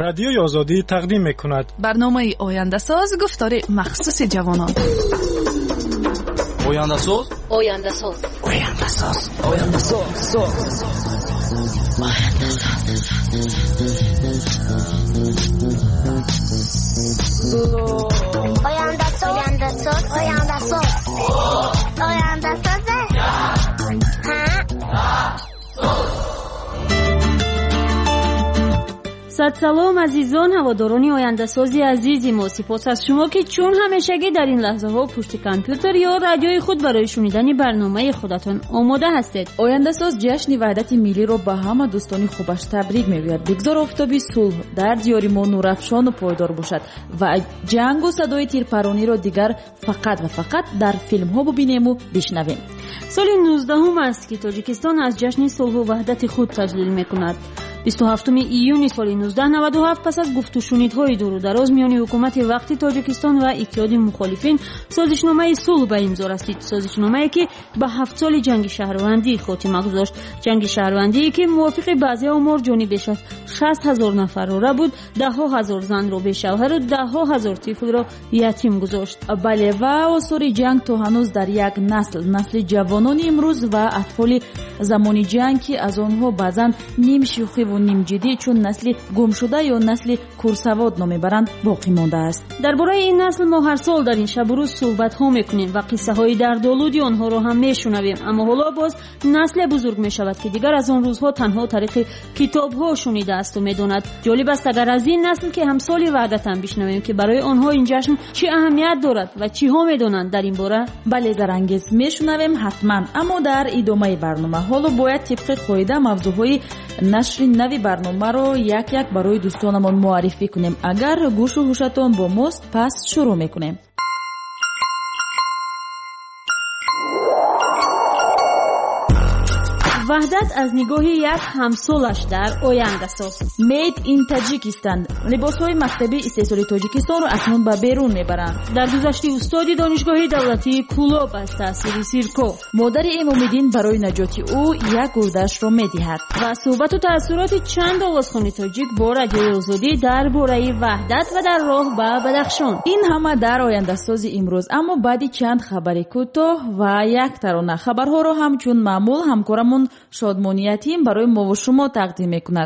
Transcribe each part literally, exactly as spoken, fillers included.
رادیوی آزادی تقدیم میکند برنامه آینده ساز گفتار مخصوص جوانان. آینده ساز آینده ساز آینده ساز آینده ساز آینده ساز آینده ساز آینده ساز آینده ساز صد سلام عزیزان هواداران آینده سازی عزیزی ما، سپاس از شما که چون همیشگی در این لحظه ها پشت کامپیوتر یا رادیوی خود برای شنیدن برنامه خودتان آماده هستید. آینده ساز جشن وحدت ملی را به همه دوستان خوبش تبریک میگوید. بگذار آفتابی صلح در دیار ما نورافشان و پایدار باشد و جنگ و صدای تیرپرانی را دیگر فقط و فقط در فیلم ها ببینیم و بشنویم. سال نوزدهم است که تاجیکستان از جشن صلح و وحدت خود تجلیل میکند. بیست و هفتم ایون سال نوزده نود و هفت پس از گفت و شنیدهای دور و دراز میان حکومت وقتی تاجیکستان و اتحاد مخالفین سازشنامه صلح به امضا رسید. سازشنامه‌ای که به هفت سال جنگ شهروندی خاتمه گذاشت. جنگ شهروندی که موافق بعضی آمار جانی بیش از شصت هزار نفر را بود، ده ها هزار زن را به شوهر و ده ها هزار طفل را یتیم گذاشت. بله و آثار جنگ تا هنوز در یک نسل نسل جوانان امروز و اطفال زمان جنگ که از آنها بعضن نیم شوخی و نیم جدی چون نسل گم شده یا نسل کورسواد نام میبرند باقی مانده است. درباره این نسل ما هر سال در این شب و روز صحبت ها میکنیم و قصه های دردآلود آنها را هم میشنویم، اما حالا باز نسل بزرگ میشود که دیگر از آن روزها تنها طریق کتاب ها شنیده است و میداند. جالب است اگر از این نسل که همسال وحدت هم بشنویم که برای آنها این جشن چه اهمیت دارد و چی ها میدانند در این باره. بله درانگیز میشنویم حتما، اما در ادامه برنامه حالا باید طبق قاعده موضوعهای نشر نوی برنامه رو یک یک برای دوستانمون معرفی کنیم. اگر گوش و هوشتون با ماست پس شروع میکنیم. وحدت از نگاه یک همسالش در آینده ساز. مید این تاجیکستان لباس‌های مکتبی استحصالی تاجیکستان رو اکنون به بیرون میبرند. در گذشته استادی دانشگاهی دولتی کولوب از تأثیر سیرکو مادر امام‌الدین برای نجات او یک گردش را میدهد و صحبت و تأثیرات چند آوازخوان تاجیک با رادیوی آزادی درباره وحدت و در راه به بدخشان. این همه در آینده ساز امروز، اما بعدی چند خبر کوتاه و یک ترانه. خبرها رو همچون معمول همکارمون شادمانی یتیم برای ما و شما تقدیم میکند.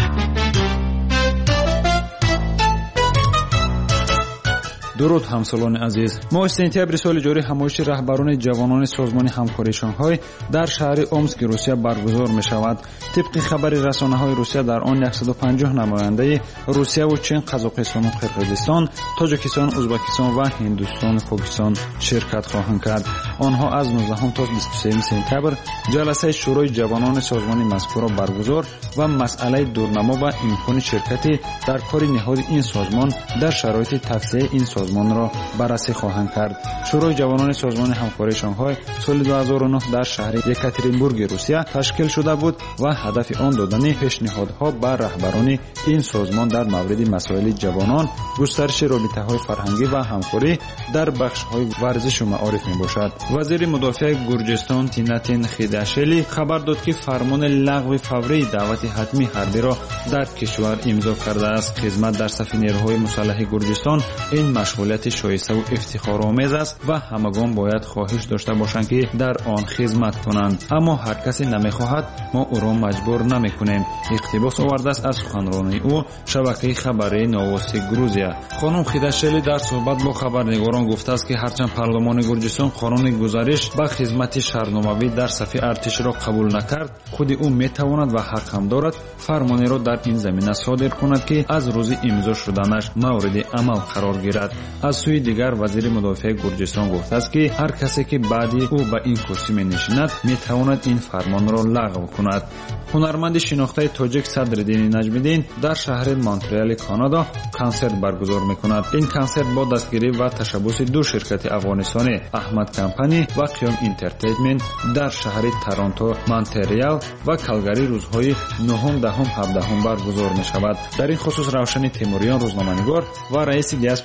درود همسالان عزیز. ماه سپتامبر سال جاری همایش رهبران جوانان سازمان همکاری شانگهای در شهر اومسک روسیه برگزار می شود. طبق خبر رسانه های روسیه در آن صد و پنجاه نماینده روسیه و چین، قزاقستان و قرقیزستان، تاجیکستان، ازبکستان و هندوستان و پاکستان شرکت خواهند کرد. آنها از نوزدهم تا بیست و سوم سپتامبر جلسه شورای جوانان سازمان مذکور را برگزار و مسئله دورنما و امکان شرکت در کار نهاد این سازمان در شرایط توسعه این سازمان سازمان را بررسی خواهند کرد. شورای جوانان سازمان همکاری شانگهای سال دو هزار و نه در شهر یکاترینبورگ روسیه تشکیل شده بود و هدف آن دادن پیشنهادها به رهبران این سازمان در مورد مسائل جوانان، گسترش رابطه‌های فرهنگی و همکاری در بخش‌های ورزش و معارف میباشد. وزیر مدافع گرجستان تیناتین خیداشلی خبر داد که فرمان لغو فوری دعوت حتمی حربی را در کشور امضا کرده است. خدمت در صف نیروهای مسلح گرجستان این مسئولیت شایسته و افتخارآمیز است و همگان باید خواهش داشته باشند که در آن خدمت کنند، اما هر کسی نمیخواهد ما او را مجبور نمیکنیم. اقتباس آورده است از سخنرانی او شبکه خبری نووستی گروزیا. خانم خیداشلی در صحبت با خبرنگاران گفته است که هرچند پارلمان گرجستان قانون گزارش به خدمت شهرناموی در صف ارتش را قبول نکرد، خود او میتواند و حق هم دارد فرمانی را در این زمینه صادر کند که از روز امضا شدنش مورد عمل قرار گیرد. از سوی دیگر وزیر مدافع گرجستان گفته است که هر کسی که بعدی او به این کرسی می‌نشیند میتواند این فرمان را لغو کند. هنرمند شناخته تاجیک صدرالدین نجمیدین در شهر مونترال کانادا کنسرت برگزار میکند. این کنسرت با دستگیری و تشبث دو شرکت افغانستانی احمد کمپانی و قیام انترتینمنت در شهر تورنتو، مونترال و کالگاری روزهای نهم، دهم، هفدهم برگزار میشود. در این خصوص روشن تیموریان روزنامه‌نگار و رئیس دیاسپوری تاجیک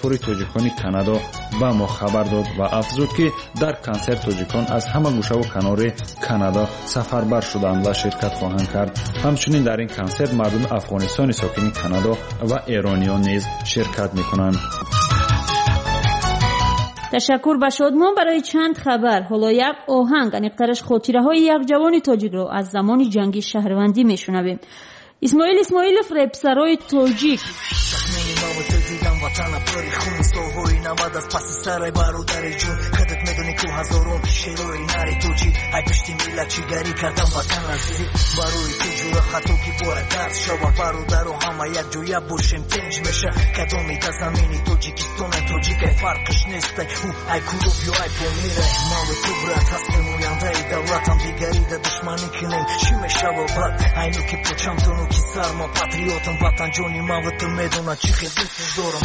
سفارتخانه کانادا با ما خبر داد و افزود که در کنسرت تاجیکان از همه گوشه و کنار کانادا سفربر شدند و شرکت خواهند کرد. همچنین در این کنسرت مردم افغانستان ساکن کانادا و ایرانیان نیز شرکت میکنند. تشکر به شادمان برای چند خبر. حالا یک آهنگ انیقترش خاطره های یک جوان تاجیک را از زمان جنگ شهروندی میشنویم. اسماعیل اسماعیلов رپسرای تاجیک. وطن پری خون سوهای نود از پس سرای برادر جون خودت میدونی که هزارون شیروی نری توجی ای پشتی میلت چیگری کردم وطن عزیزی برای تو جور خطو که باره درس شوا برادر و همه یک جویه باشیم تنج میشه کدومی تا زمینی توجیکستان توجیک فرقش نیسته او ای کروب یا ای پومیره ما و تو برد هستیم اوینده ای دولتم دیگری ده دشمنی کنیم چی میشه و بد اینو که پوچم تونو که سر ما پاتریوتم وطن جونی ما و تو میدونه چی خیلی دوست دارم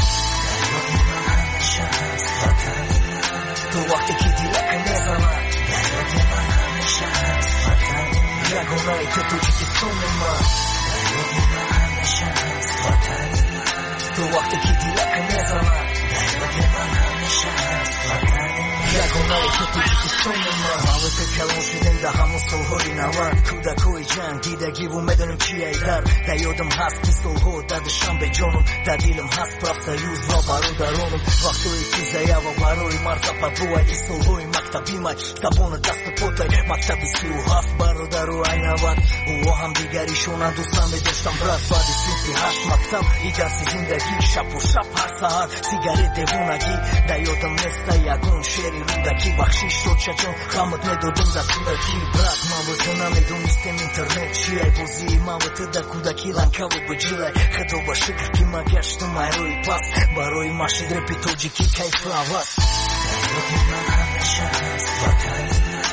تو وقتی که دیلک نزنم یادی من همیشه هست وطن یگانه تو توجیکستان من یادی من همیشه هست وطن تو وقتی که دیلک نزنم یادی من همیشه هست وطن یگانه تو توجیکستان من حالت کلون شدیم ده همون سالهای نود کودکوی جنگ دیدگی و میدونیم چیه در در یادم هست که سالها دادشم به جانم در دیلم هست پرافسایوز و برادرانم وقتوی فیزایه و برای مرزا پدوه ای سالهای مکتبی مای زبان دست پوتای مکتبی سی و هفت برادر و این نود او هم دیگریشون دوستم داشتم برد بعد سیسی هشت مکتب ای درس زندگی شب و شب هر سهر سیگاری دیوونگی در یادم نیسته یکون شیری رودکی بخشیش شد چجون خامت میدادم در صورتی برد ما و تو نمیدونستیم اینترنت چیه بازی ما و تو در کودکی لنکه و بجیله خدا با شکر که ما گشتم ای روی پس برای ما شد رپی توجیکی کیف عوض یادی من همیشه هست وطن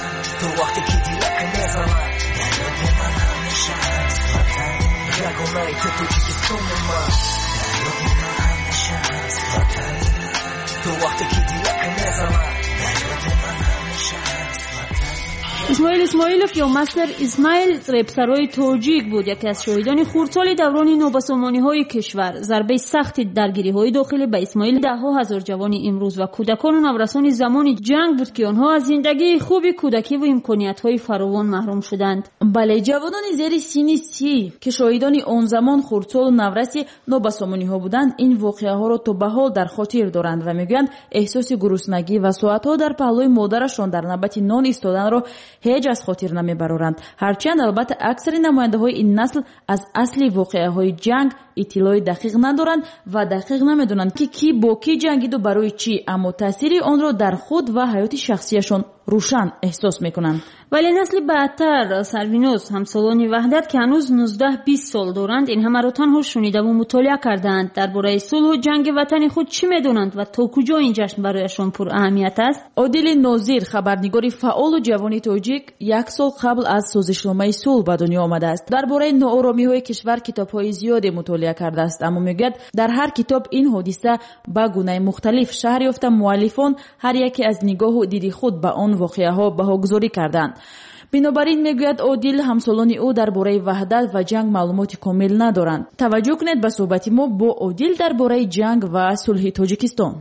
تو وقتی که دیلک نزنم یادی من همیشه هست وطن یگانه تو توجیکستان من یادی من همیشه هست وطن تو وقتی که دیلک نزنم یادی من همیشه هست اسماعیل اسماعیلов یا مستر اسماعیل رپسرای تاجیک بود، یکی از شهیدان خردسال دوران نوبسامانی های کشور. ضربه سخت درگیری های داخلی به اسماعیل ده ها هزار جوان امروز و کودکان و نورسان زمان جنگ بود که آنها از زندگی خوبی کودکی و امکانیت های فراوان محروم شدند. بله، جوانان زیر سن سی که شهیدان آن زمان خردسال و نورس نوبسامانی ها بودند این واقعه ها را تا به حال در خاطر دارند و میگویند احساس گرسنگی و ساعت ها در پهلوی مادرشان در نوبت نان ایستادن را هیچ از خاطر نمیبرند. هرچند البته اکثر نماینده های این نسل از اصلی واقعه های جنگ اطلاع دقیق ندارند و دقیق نمیدونند که کی با کی جنگید و برای چی، اما تاثیر آن را در خود و حیات شخصیشان روشن احساس میکنند. ولی نسل بعدتر سروینوس همسالان وحدت که هنوز نوزده بیست سال دارند این همه را تنها شنیده و مطالعه کردند. درباره صلح و جنگ وطن خود چی میدونند و تا کجا این جشن برایشان پر اهمیت است؟ عادل ناظر خبرنگاری فعال و جوان تاجیک یک سال قبل از سازشنامه صلح به دنیا آمده است. درباره ناآرامی های کشور کتاب‌های زیادی مطالعه کرده است، اما میگوید در هر کتاب این حادثه به گونه مختلف شهر یافته. مؤلفان هر یکی از نگاه و دید خود به آن واقعه ها بهاگذاری کردند. بنابراین میگوید عادل همسالان او درباره وحدت و جنگ معلومات کامل ندارند. توجه کنید به صحبت ما با عادل درباره جنگ و صلح تاجیکستان.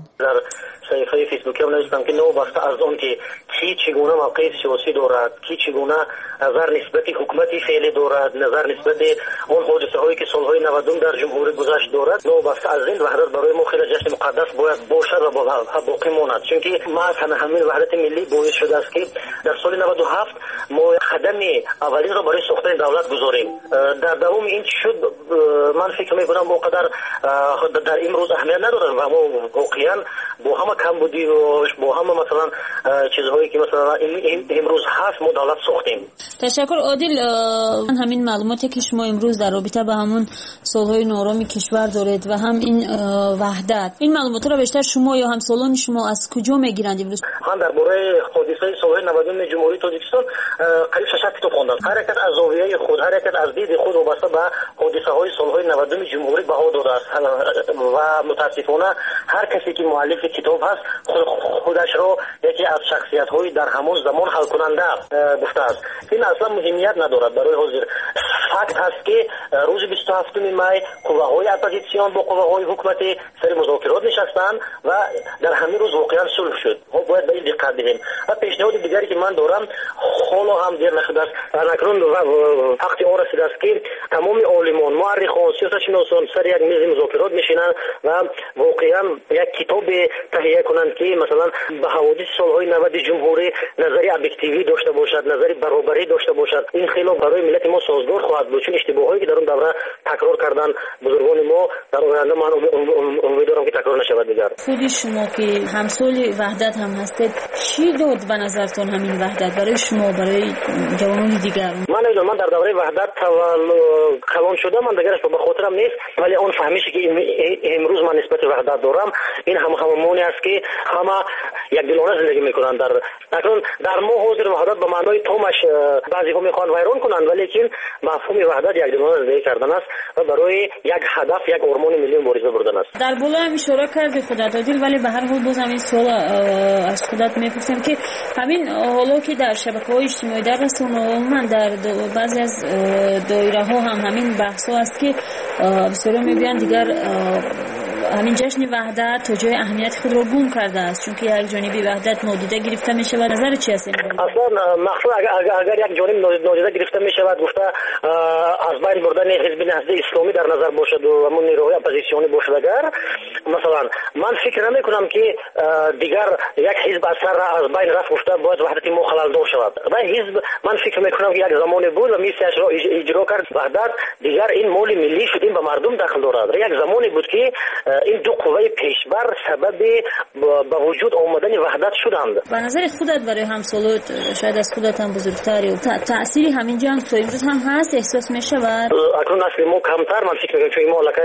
صفحه فیسبوکی هم نوشتم که نو بسته از اون که کی چگونه موقع سیاسی دارد، کی چگونه نظر نسبت حکومت فعلی دارد، نظر نسبت اون حادثه هایی که سالهای نود در جمهوری گذشت دارد. نو بسته از این وحدت برای ما خیلی جشن مقدس باید باشد و باقی ماند، چون که ما از همه همین وحدت ملی باعث شده است که در سال نود و هفت ما قدم اولین را برای ساختن دولت گذاریم. در دوام این شد من فکر میکنم اونقدر در امروز اهمیت ندارد و ما واقعا با همه کم بودی و با همه مثلا چیزهایی که مثلا امروز هست ما دولت ساختیم. تشکر عادل. همین معلوماتی که شما امروز در رابطه با همون صلح‌های ناآرام کشور دارید و هم این وحدت، این معلومات را بیشتر شما یا همسالان شما از کجا میگیرند امروز؟ من درباره حادثه صلح نود جمهوری تاجیکستان قریب شش کتاب خواندم. هر یک از زاویه خود، هر یک از دید خود وابسته به حادثه‌های صلح نود جمهوری بها داده است و متاسفانه هر کسی که مؤلف کتاب هست خودش را یکی از شخصیت‌های در همون زمان حل کننده گفته است. این اصلا مهمیت ندارد برای حاضر. فакт ҳаст ки рӯзи бисту ҳафтуми май қувваҳои оппозитсион бо қувваҳои ҳукуматӣ сари музокирот нишастанд ва дар ҳамин рӯз воқеан сулҳ шуд. бояд ба ин диққат диҳем. ва пешниҳоди дигаре ки ман дорам, ҳоло ҳам дер нашудааст, анакнун вақти он расидааст ки тамоми олимон, муаррихон, сиёсатшиносон сари як мези музокирот мешинанд ва воқеан як китобе таҳия кунанд ки масалан ба ҳаводиси солҳои навади ҷумҳурӣ назари объективӣ дошта бошад, назари баробарӣ дошта бошад. ин хело барои миллати мо создор хоҳад буд, чун иштибоҳҳое ки дар он давра такрор карданд бузургони мо, дар оянда ман умедворам ки такрор нашавад дигар. худи шумо ки ҳамсоли ваҳдат ҳам ҳастед, чӣ дод ба назартон ҳамин ваҳдат барои шумо, барои ҷавонони дигар? ман намедонам, ман дар давраи ваҳдат калон шудам, ман дигараш ба хотирам нест, вале он фаҳмише ки имрӯз ман нисбати ваҳдат дорам, ин ҳам ҳамоне аст ки ҳама якдилона зиндагӣ мекунанд. дар акнун дар мо ҳозир ваҳдат ба маънои томаш баъзеҳо мехоҳанд вайрон кунанд, вале лекин мафҳуми ваҳдат якдилона зиндагӣ кардан аст ва барои як ҳадаф, як ормони миллӣ мубориза бурдан аст. дар болоам ишора карди худат одил, вале ба ҳар ҳол боз ҳамин суол аз худат мепурсам ки ҳамин ҳоло ки дар шабакаҳои иҷтимоӣ, дар расонаҳо, умуман дар баъзе аз доираҳо ҳам ҳамин баҳсҳо аст ки бисёрё мегӯянд дигар ҳамин ҷашни ваҳдат то ҷои аҳамияти худро гум кардааст, чунки якҷонибӣ ваҳдат нодида гирифта мешавад. назари чи аст? аслан мақсад агар як ҷониб нодида гирифта мешавад, гуфта аз байн бурдани ҳизби наҳди исломӣ дар назар бошад ва ҳамун нерӯҳои оппозитсионӣ бошад, агар масалан ман фикр намекунам ки дигар як ҳизб аз сар аз байн рафт гуфта бояд ваҳдати мо халалдор шавад. ва ҳизб ман фикр мекунам ки як замоне буд ва миссияшро иҷро кард. ваҳдат дигар ин моли миллӣ шуд, ин ба мардум дахл дорад. як замоне буд ки ин ду қувваи пешбар сабаби ба вуҷуд омадани ваҳдат шуданд. ба назари худат барои ҳамсолот, шояд аз худат ҳам бузургтар, таъсири ҳамин ҷанг то имрӯз ҳам ҳаст, эҳсос мешавад? акнун насли мо камтар, ман фикр мекунам, чунки мо аллакай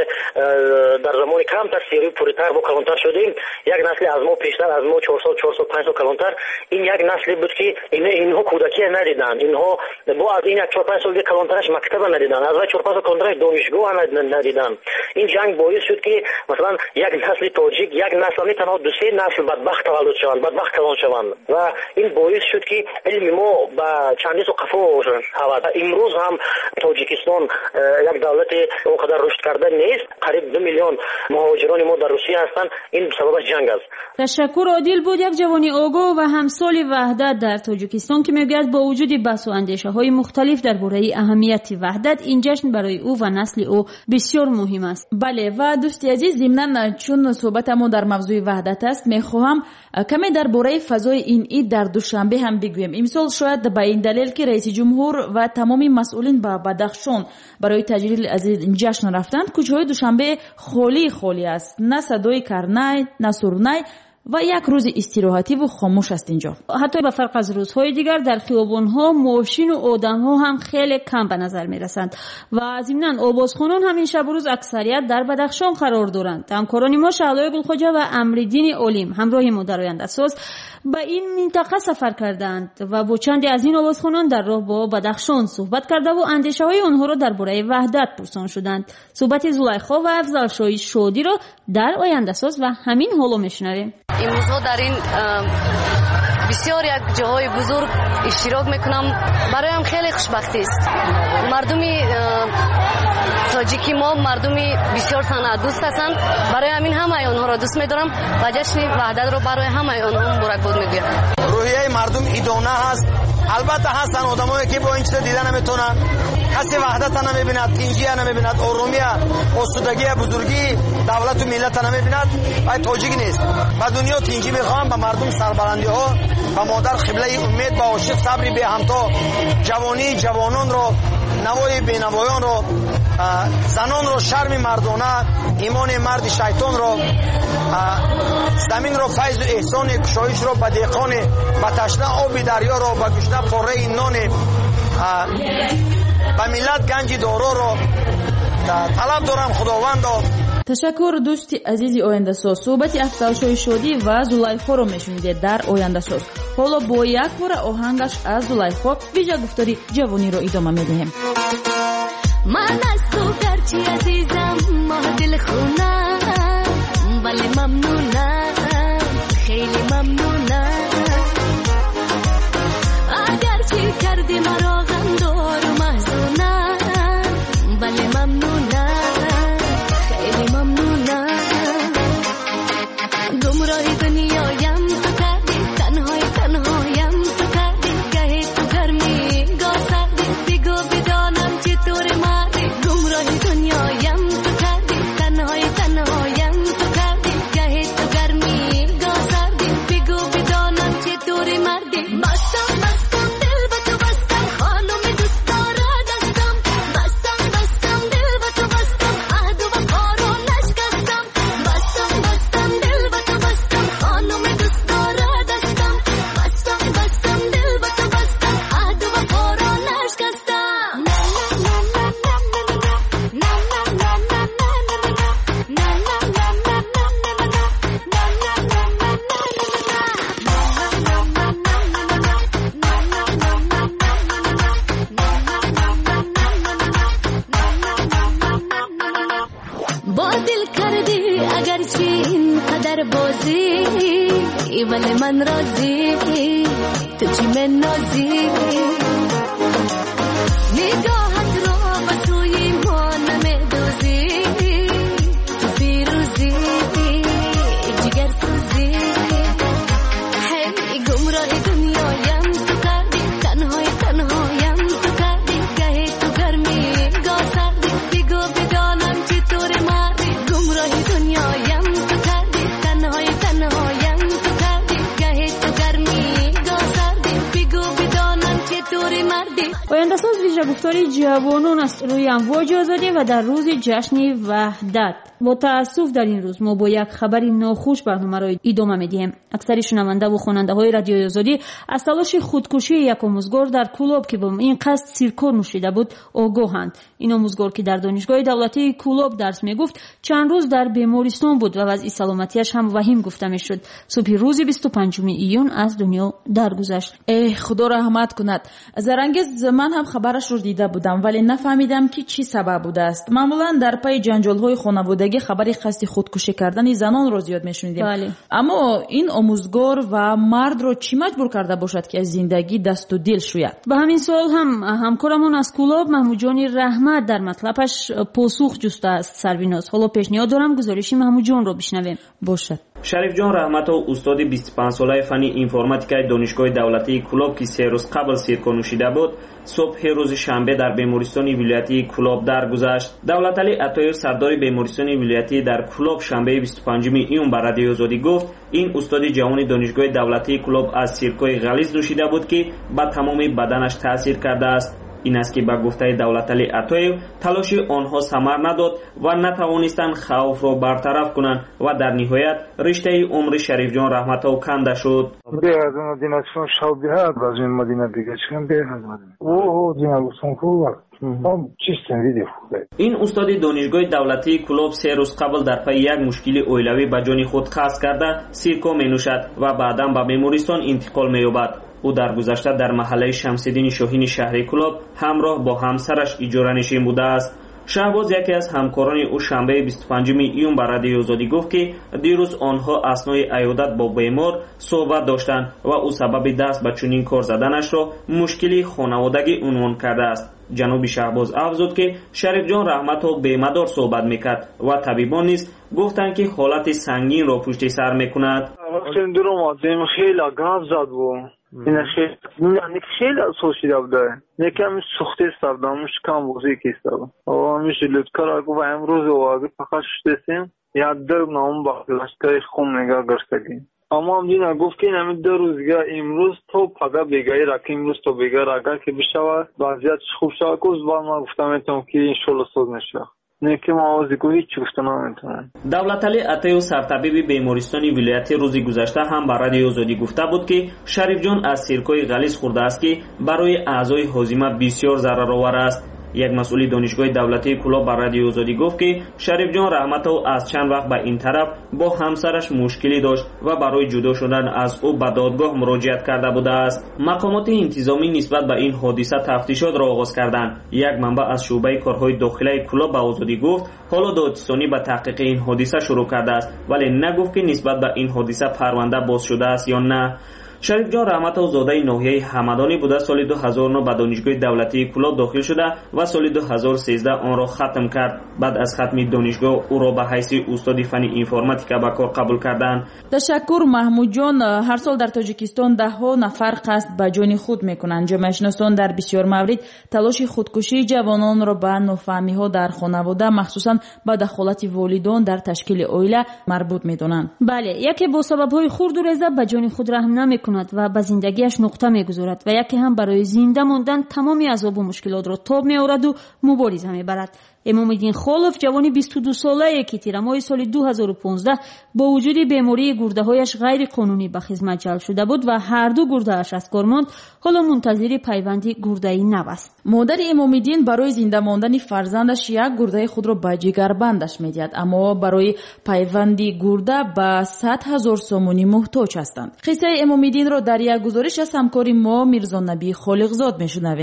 дар замони камтар сиёрии пуритар мо калонтар шудем. як насли аз мо пештар, аз мо чор сол чор сол панҷ сол калонтар, ин як насли буд ки инҳо кӯдакия надиданд. инҳо бо аз ин як чор панҷ соли калонтараш мактаба надиданд, аз чор панҷ сол калонтараш донишгоҳ надиданд. ин ҷанг боис шуд ки масалан як насли тоҷик, як насл не танҳо ду се насл бадбахт таваллуд шаванд, бадбахт калон шаванд. ва ин боис шуд ки илми мо ба чандису қафо шавад. имрӯз ҳам тоҷикистон як давлати он қадар рушд карда нест. қариб ду миллион муҳоҷирони мо дар русия ҳастанд. ин сабабаш ҷанг аст. ташаккур. одил буд, як ҷавони огоҳ ва ҳамсоли ваҳдат дар тоҷикистон ки мегӯяд бо вуҷуди баҳсу андешаҳои мухталиф дар бораи аҳамияти ваҳдат, ин ҷашн барои ӯ ва насли ӯ бисёр муҳим аст. бале, ва дӯсти азиз, зимнан чун суҳбатамон дар мавзӯи ваҳдат аст, мехоҳам каме дар бораи фазои ин ид дар душанбе ҳам бигӯем. имсол шояд ба ин далел ки раиси ҷумҳур ва тамоми масъулин ба бадахшон барои таҷлил аз ин ҷашн рафтанд, кӯчаҳои душанбе холӣ холӣ аст. на садои карнай, на сурнай ва як рӯзи истироҳативу хомӯш аст инҷо. ҳатто ба фарқ аз рӯзҳои дигар дар хиёбонҳо мошину одамҳо ҳам хеле кам ба назар мерасанд ва зимнан овозхонон ҳам ин шабу рӯз аксарият дар Бадахшон қарор доранд. ҳамкорони мо Шаҳлои Гулхоҷа ва Амриддини Олим ҳамроҳи мо дар Ояндасоз ба ин минтақа сафар карданд ва бо чанде аз ин овозхонон дар роҳ бо Бадахшон суҳбат кардаву андешаҳои онҳоро дар бораи ваҳдат пурсон шуданд. суҳбати Зулайхо ва Афзалшоҳи Шодиро дар Ояндасоз ва ҳамин ҳоло мешунавем. имрӯзҳо дар ин бисёр як ҷоҳои бузург иштирок мекунам. бароям хеле хушбахтист. мардуми тоҷики мо мардуми бисёр санаатдӯст ҳастанд. барои ҳамин ҳамаи онҳоро дӯст медорам ва ҷашни ваҳдатро барои ҳамаи онҳо муборакбод мегӯям. рӯҳияи мардум идона ҳаст. албатта ҳастанд одамое ки бо ин чиза дида наметавонанд. касе ваҳдата намебинад, тинҷия намебинад, оромия, осудагия, бузургии давлату миллата намебинад. ай тоҷик нест. ба дунё тинҷӣ мехоҳам, ба мардум сарбаландиҳо, ба модар қиблаи умед, ба ошиқ сабри беҳамто, ҷавонии ҷавононро, навои бенавоёнро, занонро шарми мардона, имони марди шайтонро, заминро файзу эҳсони кушоишро, ба деҳқони ба ташна оби дарёро, ба гӯшна порраи нони, ба миллат ганҷи дороро талаб дорам худовандо. ташаккур дӯсти азизи Ояндасоз. суҳбати Афзалшоҳи Шодӣ ва Зулайхоро мешунидед дар Ояндасоз. ҳоло бо як бора оҳангаш аз Зулайхо виҷа гуфтори ҷавониро идома медиҳем. ман аз ту гарчи азизам мо дилхунам, вале мамнунам, хеле мамнунам. агар чӣ кардӣ маро ғамдору маҳзунам, گرچه اینقدر بازی ولی من راضی تو چی من نازی نگاهت را به توی ما نمیدوزی تو فیروزی جگر سوزی هی گمراه دنیایم تو کردی تنهای تنهایم تو کردی گهی تو گرمی گاه سردی بگو بدانم چطور مردی گمراه دنیایم تو کردی تنهای تنهایم تو کردی گهی تو گرمی گاه سردی بگو بدانم چطور مردی. آینده ساز ویژه گفتاری جوانان است روی امواج آزادی و در روز جشن وحدت. با تأسف در این روز ما با یک خبری ناخوش برنامه را ادامه میدیم. اکثر شنونده و خواننده های رادیوی آزادی از تلاش خودکشی یک آموزگار در کلاب که با این قصد سیرکور نوشیده بود آگاهند. این آموزگار که در دانشگاه دولتی کلاب درس میگفت چند روز در بیمارستان بود و وضع سلامتیش هم وخیم گفته میشد. صبح روز بیست و پنجم ایون از دنیا درگذشت. ای خدا رحمت کند. زرنگز من هم خبرش رو دیده بودم ولی نفهمیدم که چی سبب بوده است. معمولا در پی جنجال های خانوادگی خبری قصد خودکشی کردن زنان رو زیاد میشنیدیم. بله. اما این آموزگار و مرد رو چی مجبور کرده باشد که از زندگی دست و دل شوید؟ به همین سوال هم همکارمون از کلاب محمود جان رحمت در مطلبش پاسخ جسته است. سرویناز حالا پیشنهاد دارم گزارش محمود جان رو بشنویم. باشد. شریف جان رحمت و استاد بیست و پنج ساله فن اینفرماتیک دانشگاه دولتی کلاب که سه روز قبل سیرکو نوشیده بود صبح روز شنبه در بیمارستان ولایتی کلاب درگذشت. دولتعلی عطایی سردار بیمارستان ولایتی در کلاب شنبه بیست و پنجم ایون بر رادیو آزادی گفت این استاد جوان دانشگاه دولتی کلاب از سیرکوی غلیظ نوشیده بود که به تمام بدنش تاثیر کرده است. این است که با گفته دولتعلی عطایی تلاش آنها ثمر نداد و نتوانستند خوف را برطرف کنند و در نهایت رشته عمر شریف جان رحمتو کنده شد. به از مدینه چون شب بیاد از این مدینه دیگه چون به از مدینه او دینا گفتم خوب هم چیستن ویدیو خوبه. این استاد دانشگاه دولتی کلاب سه روز قبل در پی یک مشکل اویلوی به جان خود قصد کرده سیرکو می نوشد و بعدا به بیمارستان انتقال می یابد. او در گذشته در محله شمس‌الدین شاهین شهر کلاب همراه با همسرش اجاره نشین بوده است. شهباز یکی از همکاران او شنبه بیست و پنجم ایون بر رادیو آزادی گفت که دیروز آنها اثنای عیادت با بیمار صحبت داشتند و او سبب دست به چنین کار زدنش را مشکلی خانوادگی عنوان کرده است. جناب شهباز افزود که شریف جان رحمتو بی‌مدار صحبت میکرد و طبیبان نیز گفتند که حالت سنگین را پشت سر میکند. وقتی دور اومدیم خیلی گاف زد بود. این خیلی نه خیلی سوشیده بوده. یکم سختی استادمش کم بازی کیستم. و میشه لطکار اگه و امروز و اگه فقط شدیم یاد دارم نام با لشکر خون نگاه گرفتیم. اما هم دینا گفت که همین دو روزگاه امروز تو پگاه بگایی را که امروز تو بگاه را که بشود وضعیت خوب شود که با ما گفتم میتونم که انشالله سوز نشه نه که ما آوازی که هیچ گفتم نمیتونم. دولتعلی عطایی سرطبیب بیمارستان ولایتی روزی گذشته هم بر رادیو آزادی گفته بود که شریف جان از سیرکوی غلیظ خورده است که برای اعضای هاضمه بسیار ضررآور است. یک مسئول دانشگاه دولتی کلاب بر رادیو آزادی گفت که شریف جان رحمتو از چند وقت به این طرف با همسرش مشکلی داشت و برای جدا شدن از او به دادگاه مراجعت کرده بوده است. مقامات انتظامی نسبت به این حادثه تفتیشات را آغاز کردند. یک منبع از شعبه کارهای داخلی کلاب به آزادی گفت حالا دادستانی به تحقیق این حادثه شروع کرده است ولی نگفت که نسبت به این حادثه پرونده باز شده است یا نه. شریف جان رحمتو زاده ناحیه همدانی بوده. سال دو هزار و نه به دانشگاه دولتی کلاب داخل شده و سال دو هزار و سیزده آن را ختم کرد. بعد از ختم دانشگاه او را به حیث استاد فن اینفرماتیک به کار قبول کردند. تشکر محمود جان. هر سال در تاجیکستان ده ها نفر قصد به جان خود میکنند. جامعه شناسان در بسیار مورد تلاش خودکشی جوانان را به نافهمی ها در خانواده مخصوصا به دخالت والدان در تشکیل عائله مربوط میدانند. بله، یکی با سبب های خرد و رضا به جان خود رحم نمیکند و به زندگیش نقطه میگذارد و یکی هم برای زنده ماندن تمامی عذاب و مشکلات را تاب میآورد و مبارزه میبرد. امام الدین خالف جوانی بیست و دو ساله که تیر ماه سال دو هزار و پانزده با وجود بیماری گرده هایش غیر قانونی به خدمت جلب شده بود و هر دو گرده اش از کار ماند. حالا منتظر پیوندی گرده ای نو است. مادر امام الدین برای زنده ماندن فرزندش یک گرده خود را به جگربندش میدهد، اما برای پیوندی گرده به صد هزار سومونی محتاج هستند. قصه امام الدین را در یک گزارش از همکاری ما میرزا نبی خالقزاد میشنویم.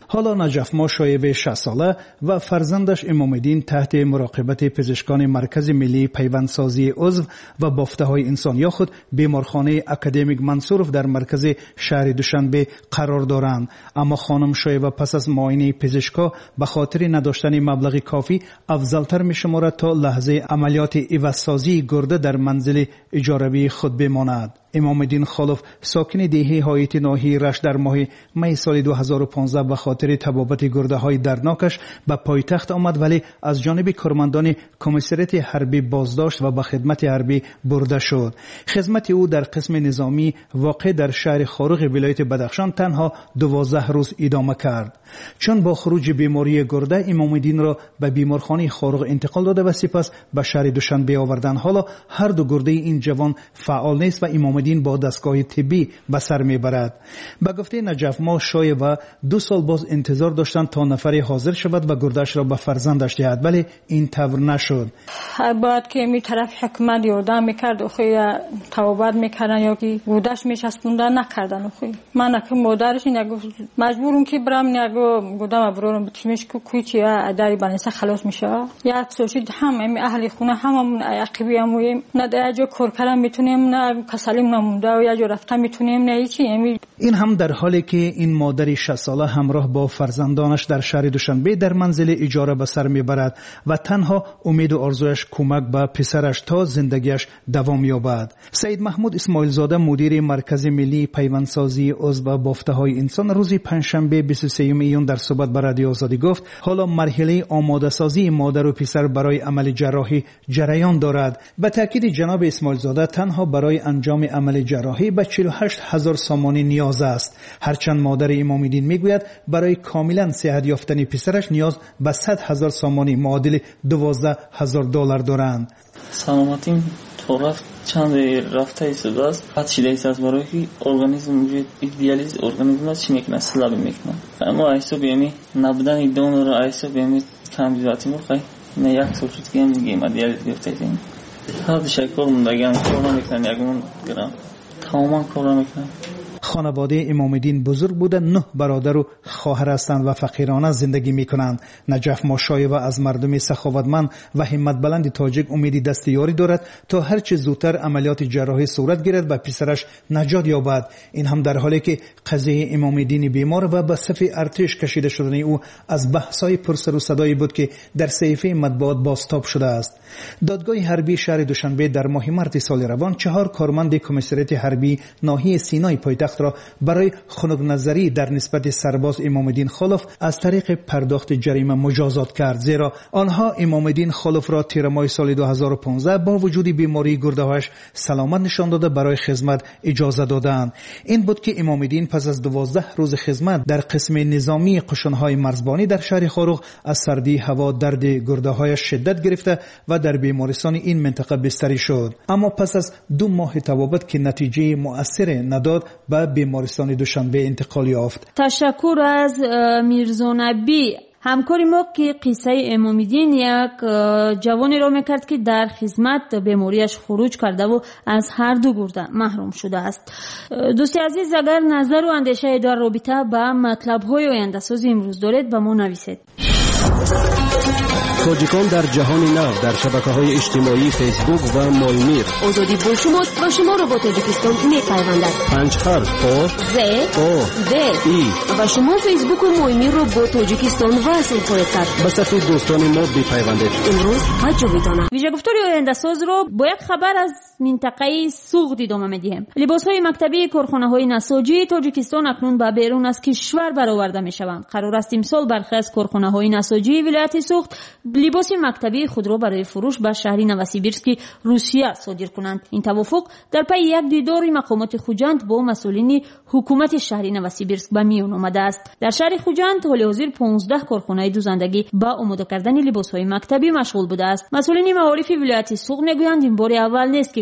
حالا نجف ما شایب شصت ساله و فرزندش امام‌الدین تحت مراقبت پزشکان مرکز ملی پیوندسازی عضو و بافته‌های انسان یا خود بیمارخانه اکادمیک منصورف در مرکز شهر دوشنبه قرار دارند. اما خانم شایب پس از معاینه پزشکا به خاطر نداشتن مبلغ کافی افضلتر می‌شمارد تا لحظه عملیات عوض‌سازی گرده در منزل اجاره‌ای خود بماند. امام‌الدین خالف ساکن دهه هایت ناحیه رشت در ماه می سال دو هزار و پانزده به خاطر تبابت گرده های دردناکش به پایتخت آمد، ولی از جانب کارمندان کمیسریت حربی بازداشت و به خدمت حربی برده شد. خدمت او در قسم نظامی واقع در شهر خارق ولایت بدخشان تنها دوازده روز ادامه کرد. چون با خروج بیماری گرده امام‌الدین را به بیمارخانه خارق انتقال داده و سپس به شهر دوشنبه آوردند. حالا هر دو گرده این جوان فعال نیست و امام‌الدین با دستگاه طبی به سر میبرد. به گفته نجف ما شایب و دو سال باز انتظار داشتند تا نفری حاضر شود و گردش را به فرزندش دهد، ولی این طور نشد. باید که می طرف حکومت یردم میکرد و خوی توابت میکردن یا که گودش میچسبوندن نکردن و خوی من که مادرش نگو مجبورم که برم نگو گودم برورم بتیمش که کوی چی داری بنیسه خلاص میشه یا سوشید هم اهل خونه هممون عقبی همویم نه در جا کار کردن میتونیم نه کسالیم نمونده و یا جا رفتن میتونیم نه چی. این هم در حالی که این مادر شصت ساله همراه با فرزندانش در شهر دوشنبه در منزل اجاره به سر میبرد و تنها امید و آرزویش کمک به پسرش تا زندگیش دوام یابد. سید محمود اسماعیل زاده مدیر مرکز ملی پیوندسازی عضو بافته‌های انسان روز پنجشنبه بیست و سوم ایون در صحبت با رادیو آزادی گفت حالا مرحله آماده سازی مادر و پسر برای عمل جراحی جریان دارد. به تاکید جناب اسماعیل زاده تنها برای انجام عمل جراحی به چهل و هشت هزار سامانی نیاز است، هرچند مادر امام‌الدین میگوید برای کاملا صحت یافتن پسرش نیاز به صد هزار سامانی معادل دوازده هزار دلار دارند. سلامتیم تو رفت چند رفته ایستاده است بعد شیده ایست از برای که ارگانیزم دیالیز ارگانیزم چی میکنه سلاب میکنه اما ایسا بیمی نبودن دونر رو ایسا بیمی کم بیزاتی میخوای نه یک سال شد که همین گیم دیالیز گفته ایدیم هر شکل مندگان کورا میکنه یکمون گرم تماما کورا میکنه. خانواده امام‌الدین بزرگ بوده، نه برادر و خواهر هستند و فقیرانه زندگی میکنند. نجف ما شایب از مردم سخاوتمند و همت بلند تاجیک امید دستیاری دارد تا هر چه زودتر عملیات جراحی صورت گیرد و پسرش نجات یابد. این هم در حالی که قضیه امام‌الدین بیمار و به صف ارتش کشیده شدن او از بحث‌های پرسر و صدایی بود که در صحیفه مطبوعات بازتاب شده است. دادگاه حربی شهر دوشنبه در ماه مارس سال روان چهار کارمند کمیسریت حربی ناحیه سینای پایتخت را برای خنک نظری در نسبت سرباز امام‌الدین خالف از طریق پرداخت جریمه مجازات کرد، زیرا آنها امام‌الدین خالف را تیر ماه سال دو هزار و پانزده با وجود بیماری گرده‌هایش سلامت نشان داده برای خدمت اجازه دادند. این بود که امام‌الدین پس از دوازده روز خدمت در قسم نظامی قشن‌های مرزبانی در شهر خارق از سردی هوا درد گرده‌هایش شدت گرفته و در بیمارستان این منطقه بستری شد. اما پس از دو ماه تبابت که نتیجه مؤثر نداد به بیمارستان دوشنبه انتقال یافت. تشکر از میرزا نبی. همکاری ما که قصه امام‌الدین یک جوانی را میکرد که در خدمت بیماریش خروج کرده و از هر دو گرده محروم شده است. دوستی عزیز اگر نظر و اندیشه در رابطه با مطلب‌های آینده ساز امروز دارید به ما نویسید. تاجیکان در جهان نو در شبکه‌های اجتماعی فیسبوک و مایمیر. آزادی بولشموت و شما را با تاجیکستان می‌پیوندد. پنج حرف آ ز او د ای و شما فیسبوک و مایمیر را با تاجیکستان وصل خواهید کرد. به صف دوستان ما بپیوندید. امروز حج می‌دانم. ویژه گفتاری آینده ساز را با یک خبر از منطقه سوغد ادامه می‌دهیم. لباس‌های مکتبی کارخانه‌های نساجی تاجیکستان اکنون به بیرون از کشور برآورده می‌شوند. قرار است امسال برخی از کارخانه‌های نساجی ولایت سوغد لباس مکتبی خود را برای فروش به شهر نوسیبیرسک روسیه صادر کنند. این توافق در پی یک دیدار مقامات خوجند با مسئولین حکومت شهر نوسیبیرسک به میان آمده است. در شهر خوجند حال حاضر پانزده کارخانه دوزندگی با آماده کردن لباس‌های مکتبی مشغول بوده است. مسئولین معارف ولایت سوغد میگویند این بار اول نیست که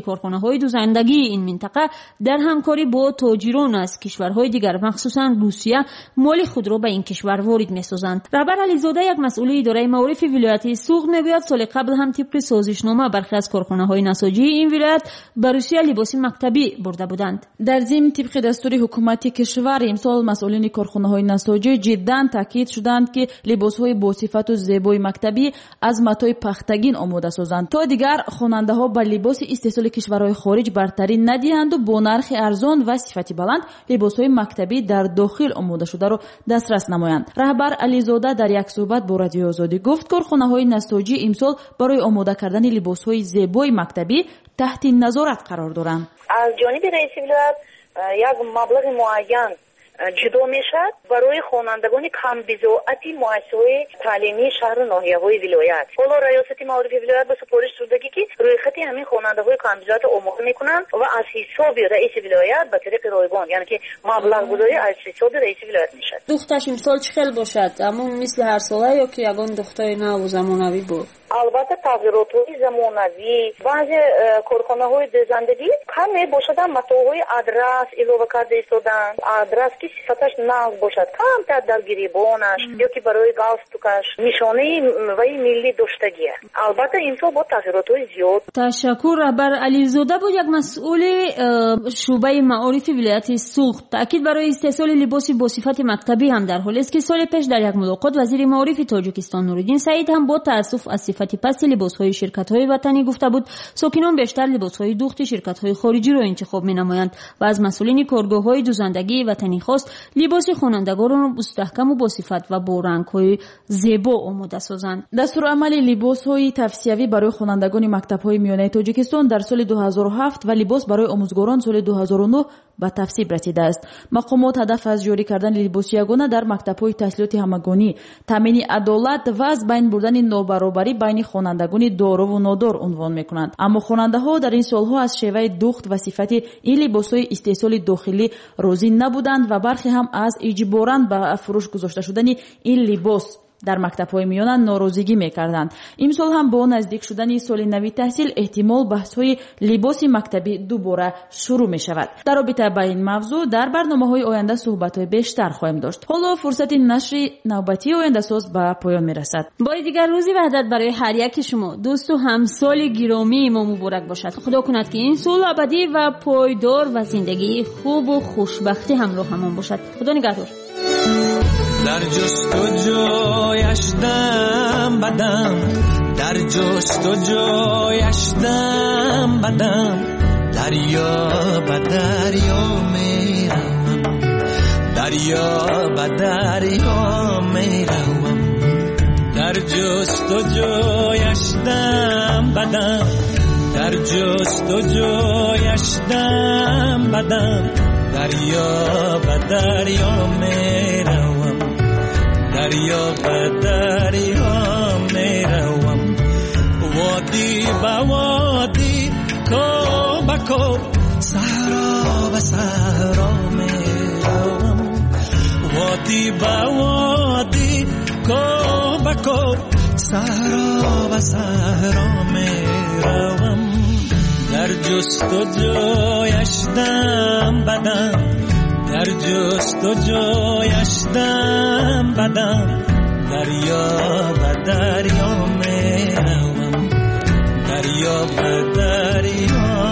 کارخانه‌های دوزندگی این منطقه در همکاری با تاجران از کشورهای دیگر مخصوصا روسیه مال خود را به این کشور وارد می‌سازند. رهبر علیزاده یک مسئول اداره معارف ولایت سوغد میگوید سال قبل هم طبق سازشنامه برخی از کارخانه‌های نساجی این ولایت به روسیه لباس مکتبی برده بودند. در ضمن طبق دستور حکومت کشور امسال مسئولین کارخانه‌های نساجی جداً تاکید شدند که لباس‌های با صفت و زیبای مکتبی از متای پختگین آماده سازند تا دیگر خواننده‌ها با لباس استحصال کشورهای خارج برتری ندهند و با نرخ ارزان و صفت بلند لباس‌های مکتبی در داخل آماده شده را دسترس نمایند. رهبر علیزاده در یک صحبت با رادیو آزادی گفت کارخانه‌های نساجی امسال برای آماده کردن لباس‌های زیبای مکتبی تحت نظارت قرار دارند. از جانب رئیس ولایت یک مبلغ معین جدا میشد برای خوانندگان کم بضاعت مؤسسه‌های تعلیمی شهر و ناحیه‌های ولایت. حالا ریاست معارف ولایت به سپارش دادگی که روی خط همین خواننده‌های کم بضاعت آماده میکنند و از حساب رئیس ولایت به طریق رایگان، یعنی که مبلغ گذاری از حساب رئیس ولایت میشد. دخترش امسال چه خیلی باشد؟ اما مثل هر ساله یا که یگان دختر نو و زمانوی بود؟ البته تغییرات‌های زمانوی بعضی کارخانه‌های دوزندگی کم میباشد، متاهای آدرس اضافه کرده ایستادن، آدرس که صفتش نو باشد کمتر در گریبانش یا که برای گالستوکش نشانه وی ملی داشتگیه. البته این سال با تغییرات‌های زیاد. تشکر. رهبر علیزاده بود یک مسئول شعبه معارف ولایت سوغد تاکید برای استحصال لباس با صفت مکتبی هم در حالی است که سال پیش در یک ملاقات وزیر معارف تاجیکستان نورالدین سعید هم با تأسف از صفت پس لباس‌های شرکت‌های وطنی گفته بود ساکنان بیشتر لباس‌های دوخت شرکت‌های خارجی را انتخاب می‌نمایند و از مسئولین کارگاه‌های دوزندگی وطنی خواست لباس خوانندگان را مستحکم و با صفت و با رنگ‌های زیبا آماده سازند. دستورالعمل لباس‌های توصیوی برای خوانندگان مکتب‌های میانه تاجیکستان در سال دو هزار و هفت و لباس برای آموزگاران سال دو هزار و نه به تصویب رسیده است. مقامات هدف از جاری کردن لباس یگانه در مکتب‌های تحصیلات همگانی، تامین عدالت و از بین بردن نابرابری بین خوانندگان دار و نادار عنوان می‌کنند. اما خواننده‌ها در این سال‌ها از شیوه دوخت و صفت این لباس‌های استحصال داخلی راضی نبودند و برخی هم از اجباراً به فروش گذاشته شدن این لباس در مکتب‌های میانه ناراضگی می‌کردند. امسال هم با نزدیک شدن سال نوی تحصیل احتمال بحث‌های لباس مکتبی دوباره شروع می‌شود. در رابطه با این موضوع در برنامه‌های آینده صحبت‌های بیشتر خواهیم داشت. حالا فرصت نشر نوبتی آینده ساز به پایان می‌رسد. بار دیگر روزی وحدت برای هر یک شما دوست و همسال گرامی ما مبارک باشد. خدا کند که این سال ابدی و پایدار و زندگی خوب و خوشبختی همراه همان باشد. خدا نگهدار. در جستجویش دم بدم، در جستجویش دم بدم، دریا به دریا میروم، دریا به دریا میروم، در جستجویش دم بدم، در جستجویش دم بدم، دریا به دریا میروم، دریا به دریا میروم، وادی به وادی کو به کو، صحرا به صحرا میروم، وادی به وادی کو به کو، صحرا به صحرا میروم، در جستجویش دم بدم، در جستجویش دم بدم، دریا به دریا میروم، دریا به دریا